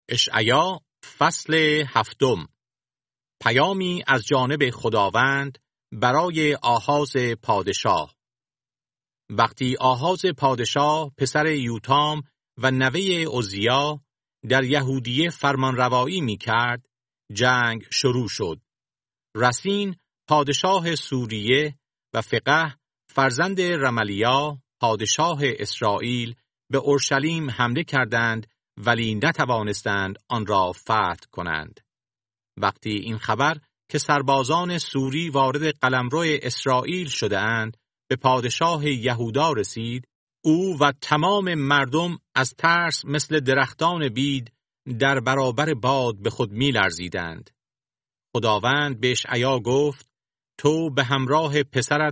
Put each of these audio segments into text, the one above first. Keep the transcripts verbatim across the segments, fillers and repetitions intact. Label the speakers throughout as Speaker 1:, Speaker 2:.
Speaker 1: اشعیا فصل هفتم. پیامی از جانب خداوند برای آحاز پادشاه. وقتی آحاز پادشاه پسر یوتام و نوه عزیا در یهودیه فرمانروایی می کرد، جنگ شروع شد. رسین پادشاه سوریه و فقه فرزند رملیا پادشاه اسرائیل به اورشلیم حمله کردند ولی نتوانستند آن را فتح کنند. وقتی این خبر که سربازان سوری وارد قلمرو اسرائیل شده اند به پادشاه یهودا رسید، او و تمام مردم از ترس مثل درختان بید در برابر باد به خود می لرزیدند. خداوند به اشعیا گفت: تو به همراه پسرت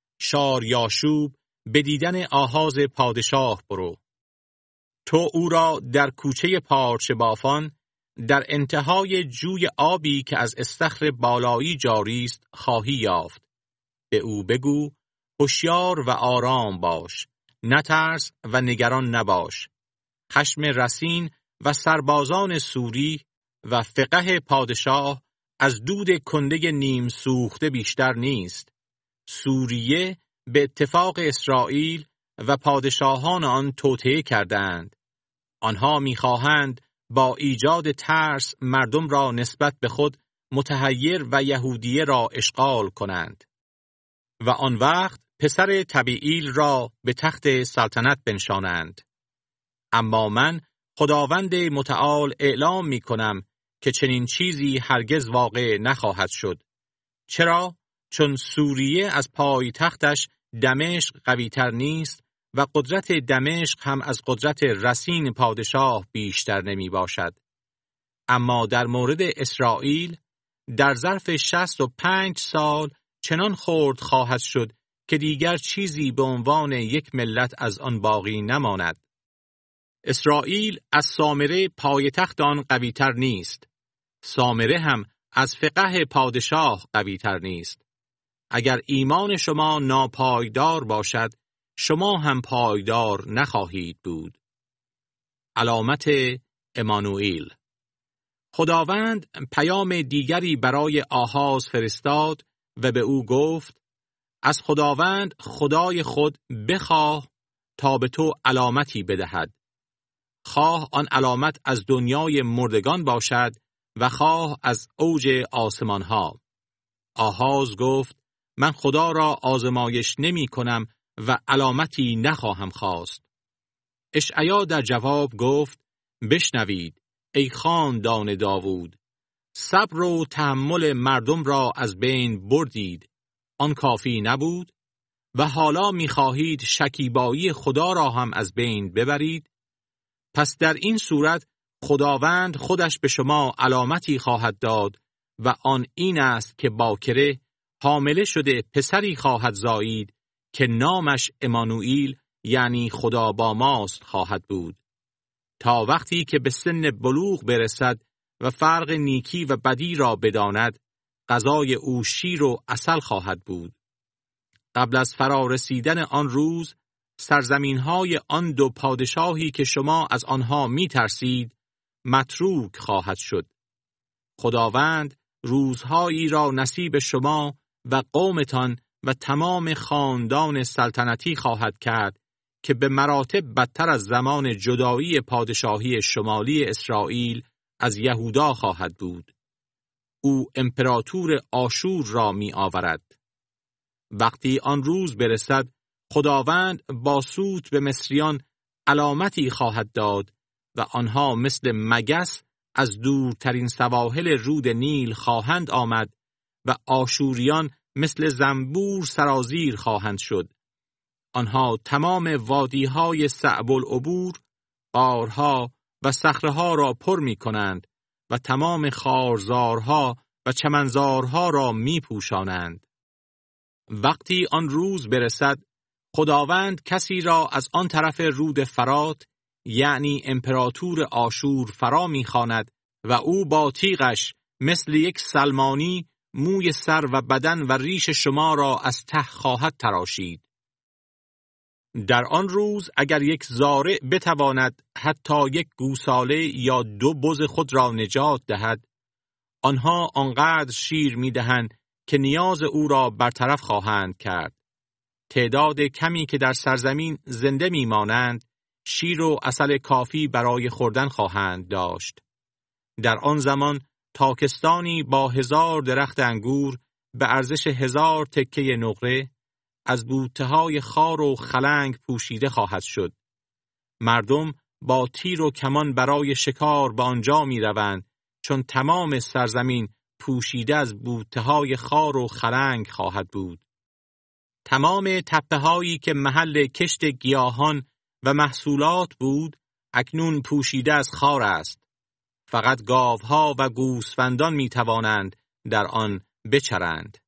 Speaker 1: شاریاشوب به دیدن آحاز پادشاه برو. تو او را در کوچه پارچه بافان در انتهای جوی آبی که از استخر بالایی جاری است خواهی یافت. به او بگو: هوشیار و آرام باش، نترس و نگران نباش. خشم رسین و سربازان سوری و فقه پادشاه از دود کنده نیم سوخته بیشتر نیست. سوریه به اتفاق اسرائیل و پادشاهان آن توطئه کردند. آنها می‌خواهند با ایجاد ترس مردم را نسبت به خود متحیر و یهودیه را اشغال کنند و آن وقت پسر طبیعیل را به تخت سلطنت بنشانند. اما من خداوند متعال اعلام می‌کنم که چنین چیزی هرگز واقع نخواهد شد. چرا؟ چون سوریه از پای تختش دمشق قوی‌تر نیست و قدرت دمشق هم از قدرت رسین پادشاه بیشتر نمی باشد. اما در مورد اسرائیل در ظرف شصت و پنج سال چنان خرد خواهد شد که دیگر چیزی به عنوان یک ملت از آن باقی نماند. اسرائیل از سامره پایتخت آن قوی‌تر نیست. سامره هم از فقه پادشاه قوی‌تر نیست. اگر ایمان شما ناپایدار باشد، شما هم پایدار نخواهید بود. علامت امانوئیل. خداوند پیام دیگری برای آحاز فرستاد و به او گفت: از خداوند خدای خود بخواه تا به تو علامتی بدهد. خواه آن علامت از دنیای مردگان باشد و خواه از اوج آسمانها. آحاز گفت: من خدا را آزمایش نمی کنم و علامتی نخواهم خواست. اشعیا در جواب گفت: بشنوید ای خاندان داوود، صبر و تحمل مردم را از بین بردید، آن کافی نبود؟ و حالا می‌خواهید شکیبایی خدا را هم از بین ببرید؟ پس در این صورت خداوند خودش به شما علامتی خواهد داد و آن این است که باکره حامله شده پسری خواهد زایید که نامش امانوئیل یعنی خدا با ماست خواهد بود. تا وقتی که به سن بلوغ برسد و فرق نیکی و بدی را بداند، غذای او شیر و عسل خواهد بود. قبل از فرا رسیدن آن روز، سرزمین‌های آن دو پادشاهی که شما از آنها می ترسید، متروک خواهد شد. خداوند روزهایی را نصیب شما و قومتان و تمام خاندان سلطنتی خواهد کرد که به مراتب بدتر از زمان جدایی پادشاهی شمالی اسرائیل از یهودا خواهد بود. او امپراتور آشور را می آورد. وقتی آن روز برسد، خداوند با سوت به مصریان علامتی خواهد داد و آنها مثل مگس از دورترین سواحل رود نیل خواهند آمد و آشوریان مثل زنبور سرازیر خواهند شد. آنها تمام وادی‌های صعب العبور، غارها و صخره‌ها را پر می کنند و تمام خارزارها و چمنزارها را می پوشانند. وقتی آن روز برسد، خداوند کسی را از آن طرف رود فرات یعنی امپراتور آشور فرا می خواند و او با تیغش مثل یک سلمانی موی سر و بدن و ریش شما را از ته خواهد تراشید. در آن روز اگر یک زارع بتواند حتی یک گوساله یا دو بز خود را نجات دهد، آنها آنقدر شیر می‌دهند که نیاز او را برطرف خواهند کرد. تعداد کمی که در سرزمین زنده می‌مانند، شیر و عسل کافی برای خوردن خواهند داشت. در آن زمان تاکستانی با هزار درخت انگور به ارزش هزار تکه نقره از بوته‌های خار و خلنگ پوشیده خواهد شد. مردم با تیر و کمان برای شکار به آنجا می‌روند، چون تمام سرزمین پوشیده از بوته‌های خار و خلنگ خواهد بود. تمام تپه‌هایی که محل کشت گیاهان و محصولات بود، اکنون پوشیده از خار است. فقط گاوها و گوسفندان می‌توانند در آن بچرند.